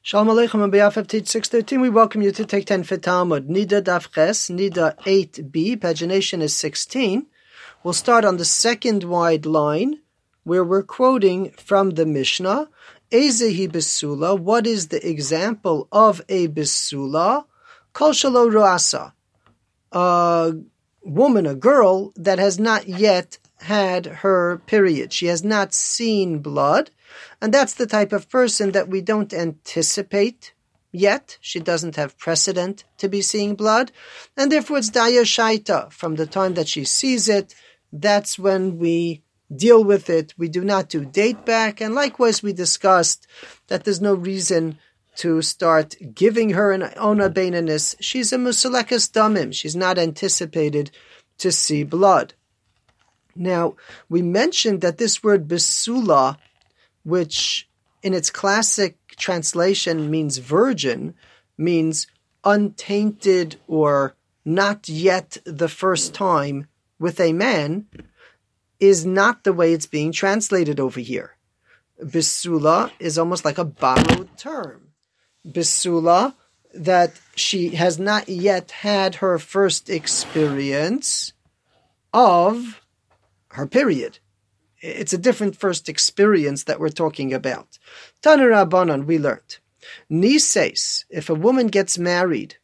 Shalom Aleichem on behalf of Teach 613. We welcome you to take 10 for Talmud. Nida Daf Ches, Nida 8b, pagination is 16. We'll start on the second wide line where we're quoting from the Mishnah. Ezehi Besula, what is the example of a Besula? Kol Shalo Ruasa, a woman, a girl that has not yet had her period. She has not seen blood. And that's the type of person that we don't anticipate yet. She doesn't have precedent to be seeing blood. And therefore it's Daya Shaita. From the time that she sees it, that's when we deal with it. We do not do date back. And likewise, we discussed that there's no reason to start giving her an Ona Beinanis. She's a Musalekas Damim. She's not anticipated to see blood. Now, we mentioned that this word Besula, which in its classic translation means virgin, means untainted or not yet the first time with a man, is not the way it's being translated over here. Besula is almost like a borrowed term. Besula, that she has not yet had her first experience of her period. It's a different first experience that we're talking about. Tana Rabbanan, we learned. Nises, if a woman gets married,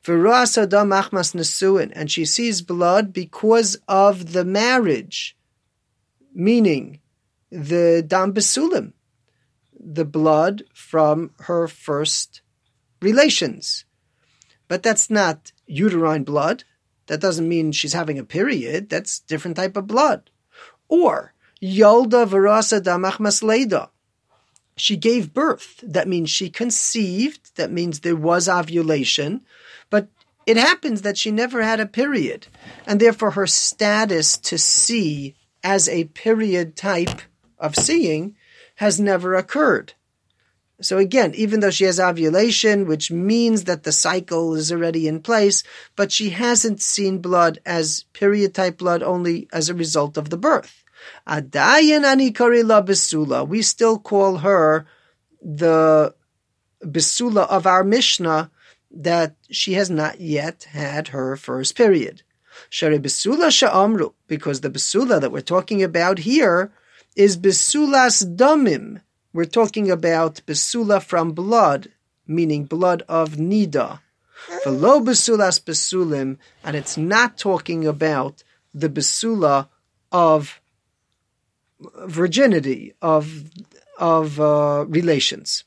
and she sees blood because of the marriage, meaning the dam besulim, the blood from her first relations. But that's not uterine blood. That doesn't mean she's having a period. That's a different type of blood. Or Yolda Varasa Damachmas Leda. She gave birth. That means she conceived. That means there was ovulation. But it happens that she never had a period. And therefore her status to see as a period type of seeing has never occurred. So again, even though she has ovulation, which means that the cycle is already in place, but she hasn't seen blood as period type blood only as a result of the birth. Adayan ani karila besula. We still call her the besula of our Mishnah, that she has not yet had her first period. Shari besula sha'amru, because the besula that we're talking about here is besulas damim. We're talking about besula from blood, meaning blood of nida. Velo besulas besulim, and it's not talking about the besula of virginity, of relations.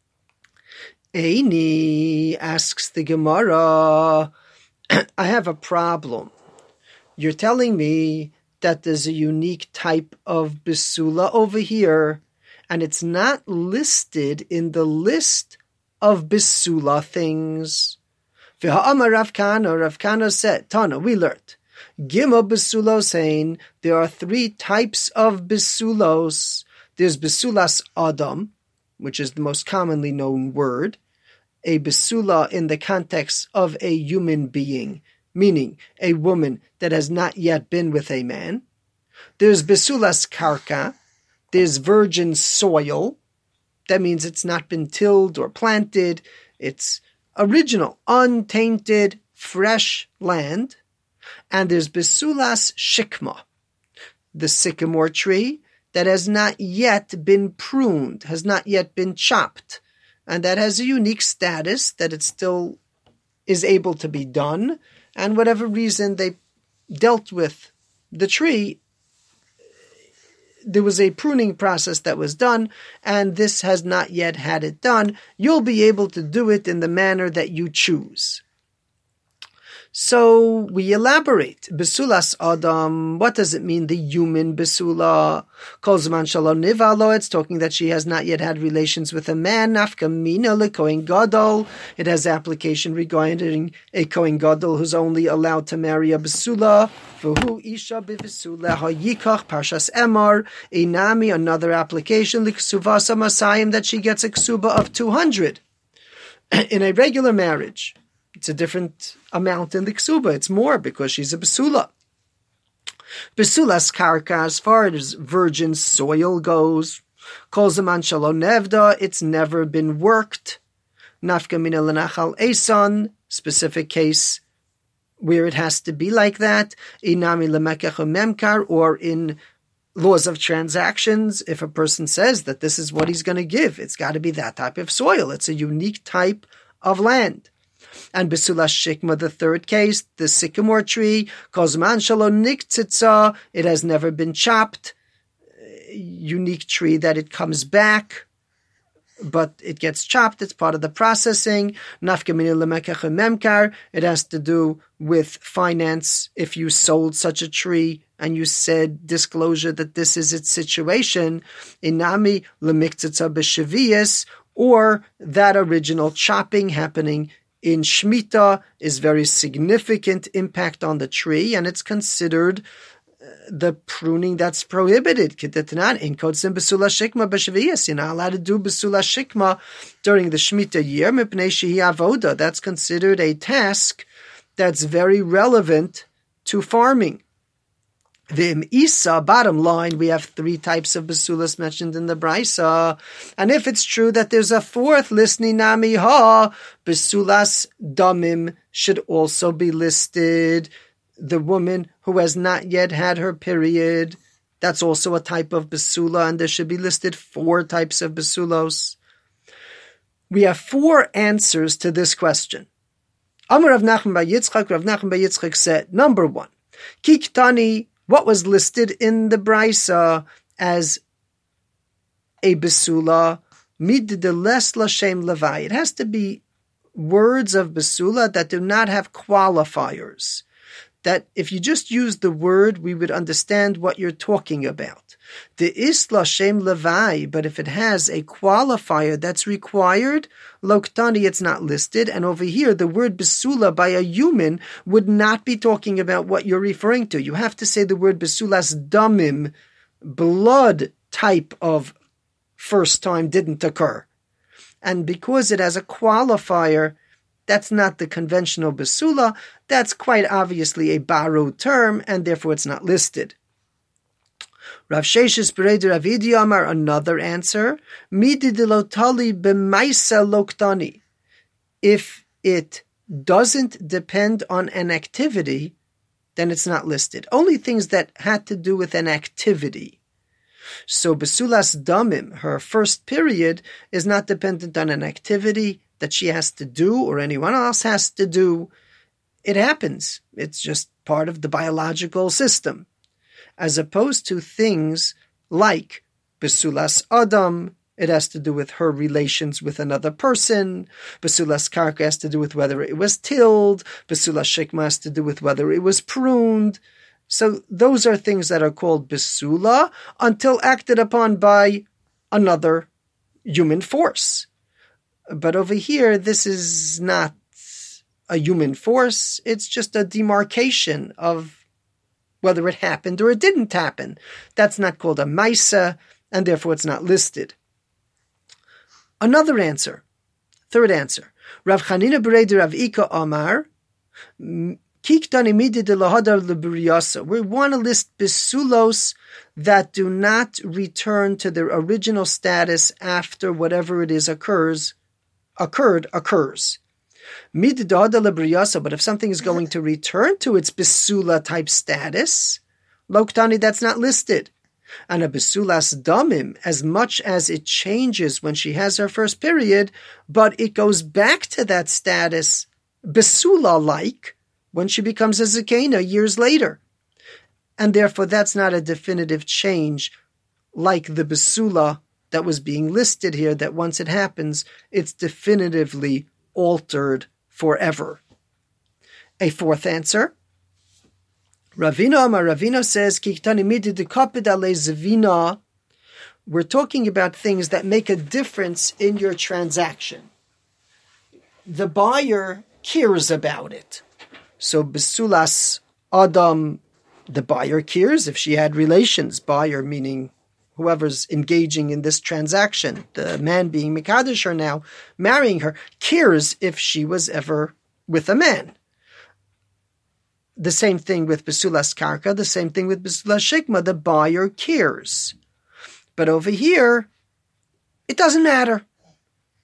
Eini, asks the Gemara, I have a problem. You're telling me that there's a unique type of besula over here, and it's not listed in the list of besula things. V'ha'amar Rav Kana said, Tana, we learned, Gima besulos, there are three types of besulos. There's besulas adam, which is the most commonly known word, a besula in the context of a human being, meaning a woman that has not yet been with a man. There's besulas karka, there's virgin soil, that means it's not been tilled or planted, it's original, untainted, fresh land. And there's besulas shikma, the sycamore tree that has not yet been pruned, has not yet been chopped, and that has a unique status that it still is able to be done, and whatever reason they dealt with the tree, there was a pruning process that was done, and this has not yet had it done. You'll be able to do it in the manner that you choose. So we elaborate. Besulas Adam, what does it mean, the human Besula? Kol Zman Shalom Nivalo, it's talking that she has not yet had relations with a man. Nafka Mina le Kohen Gadol, it has application regarding a Kohen Gadol who's only allowed to marry a Besula. V'hu Isha B'Besula HaYikach Parshas Emor, Einami, another application, L'Ksuvasa Masayim, that she gets a Ksuba of 200 in a regular marriage. It's a different amount in the ksuba. It's more because she's a besula. Besulas karka, as far as virgin soil goes, kol zaman shalo nevda, it's never been worked. Nafka mina lenachal eson, specific case where it has to be like that. Inami lemekach memkar, or in laws of transactions, if a person says that this is what he's going to give, it's got to be that type of soil. It's a unique type of land. And Besulas Shikma, the third case, the sycamore tree, Kozman Shalom Niktzitza, it has never been chopped. Unique tree that it comes back, but it gets chopped. It's part of the processing. Nafkamini lemekach memkar. It has to do with finance. If you sold such a tree and you said disclosure that this is its situation, inami lemiktzitza b'shaviyas, or that original chopping happening in Shemitah is very significant impact on the tree, and it's considered the pruning that's prohibited. You're not allowed to do Besula Shikma during the Shemitah year. Avoda. That's considered a task that's very relevant to farming. V'im Isa, bottom line, we have three types of Besulas mentioned in the Braisa. And if it's true that there's a fourth, Lisni Nami Ha, Besulas Damim should also be listed. The woman who has not yet had her period, that's also a type of Besula, and there should be listed four types of Besulos. We have four answers to this question. Amar Rav Nachman bar Yitzchak, Rav Nachman bar Yitzchak said, number one, Kiktani, what was listed in the Braisa as a Besula, mid de les lashem levai. It has to be words of Besula that do not have qualifiers. That if you just use the word, we would understand what you're talking about. The is lashem levai, but if it has a qualifier that's required, loktani, it's not listed. And over here, the word besula by a human would not be talking about what you're referring to. You have to say the word besulas damim, blood type of first time didn't occur. And because it has a qualifier, that's not the conventional besula. That's quite obviously a borrowed term, and therefore it's not listed. Rav Sheshes Bereder Rav Idi Amar, another answer, Midi de lotali b'maisa loktani. If it doesn't depend on an activity, then it's not listed. Only things that had to do with an activity. So Besulas Damim, her first period, is not dependent on an activity that she has to do or anyone else has to do. It happens. It's just part of the biological system. As opposed to things like Besulas Adam, it has to do with her relations with another person. Besulas Karka has to do with whether it was tilled. Besulas Shikma has to do with whether it was pruned. So those are things that are called Besula until acted upon by another human force. But over here, this is not a human force. It's just a demarcation of whether it happened or it didn't happen. That's not called a maisa, and therefore it's not listed. Another answer, third answer. Rav Chanina Bereder Rav Ika Amar, Kiktani midi de lahadar lebriyasa. We want to list besulos that do not return to their original status after whatever it is occurs. Mid dada lebriyasa, but if something is going to return to its besula type status, loktani, that's not listed. And a besulas damim, as much as it changes when she has her first period, but it goes back to that status besula-like when she becomes a zakena years later. And therefore that's not a definitive change like the besula that was being listed here, that once it happens, it's definitively altered forever. A fourth answer. Ravina says, Kiktani midi de kapid ale zavina. We're talking about things that make a difference in your transaction. The buyer cares about it. So besulas adam, the buyer cares if she had relations. Buyer meaning whoever's engaging in this transaction, the man being Mekadesh her now, marrying her, cares if she was ever with a man. The same thing with Besulas Karka, the same thing with Besulas Shikma, the buyer cares. But over here, it doesn't matter.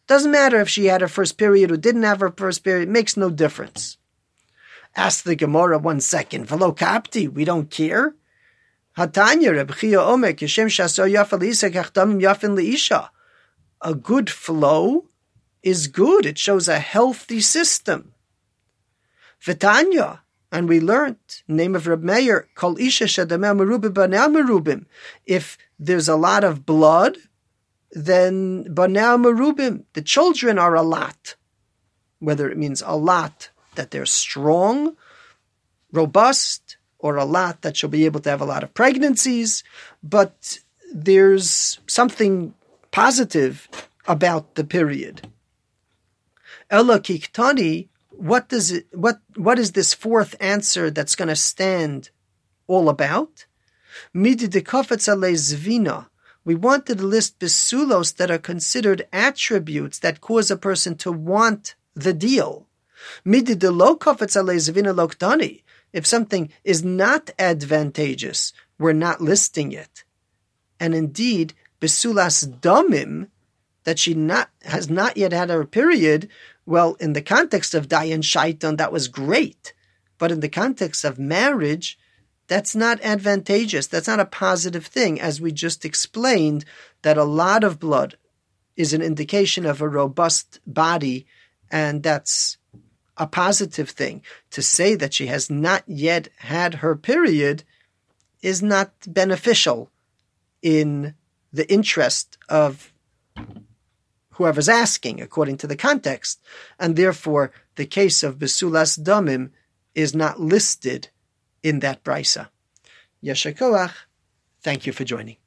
Doesn't matter if she had her first period or didn't have her first period. It makes no difference. Ask the Gemara 1 second. V'lo kapti, we don't care. Hatanya Reb Chia Omer Kishem Shasor Yafal Isa Kachdamim Yafin Leisha. A good flow is good. It shows a healthy system. V'tanya, and we learned, name of Reb Meir, Kol Isha Shadameh Merubim Banei Merubim. If there's a lot of blood, then Banei Merubim, the children are a lot. Whether it means a lot that they're strong, robust, or a lot that she'll be able to have a lot of pregnancies, but there's something positive about the period. Ella Kiktani, what is this fourth answer that's going to stand all about? Midi de kafetz alei zvina. We wanted to list besulos that are considered attributes that cause a person to want the deal. Midi de lo kafetz alei zvina loktani. If something is not advantageous, we're not listing it. And indeed, besulas damim, that she has not yet had her period, well, in the context of Dayan Shaitan, that was great. But in the context of marriage, that's not advantageous. That's not a positive thing, as we just explained, that a lot of blood is an indication of a robust body, and that's a positive thing. To say that she has not yet had her period is not beneficial in the interest of whoever's asking, according to the context. And therefore, the case of Besulas Damim is not listed in that brisa. Yesher Koach, thank you for joining.